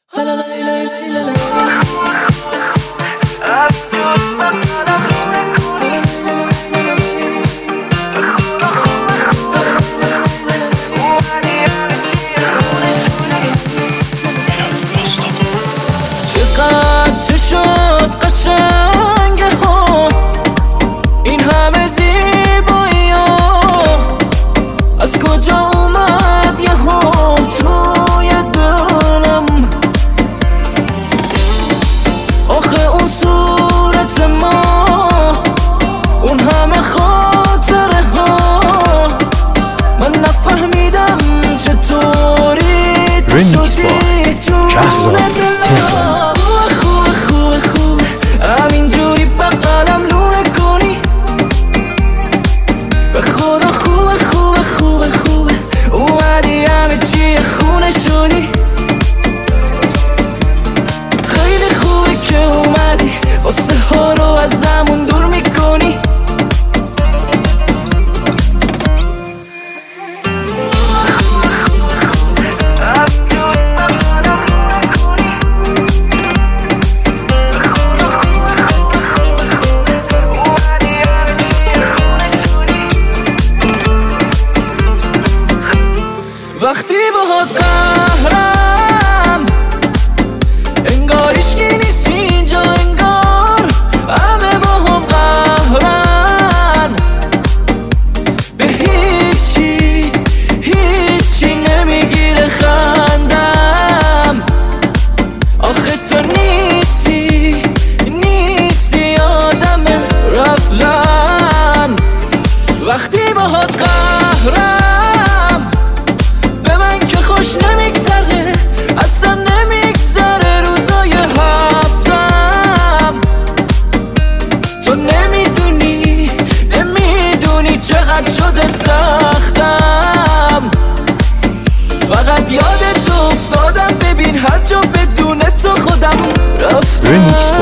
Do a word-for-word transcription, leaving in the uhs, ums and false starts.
چقدر چه شد قشنگه ها این همه زیبایی ها، از کجا اومد یه ها توی دلم؟ آخه اون صورت ما، اون همه خاطره ها، من نفهمیدم چطوری تو شدی جون دلم. خوبه خوبه خوبه همینجوری بغلم لونه کنی، به خدا خوبه خوبه خوبه خوبه اومدی همه چی خونه شدی. خیلی خوبه که اومدی قصه ها رو از همون دور میکنی. وقتی باهات قهرم انگار هیچکی نیست اینجا، انگار همه با هم قهرن. به هیچی هیچی نمیگیره خندم. آخه تو نیستی نیستی آدم رفتن. وقتی باهات قهرم خوش نمیگذره، اصلا نمیگذره روزای هفتم. تو نمیدونی نمیدونی چقدر شده سختم. فقط یادت افتادم، ببین هر جا بدون تو خودم رفتم.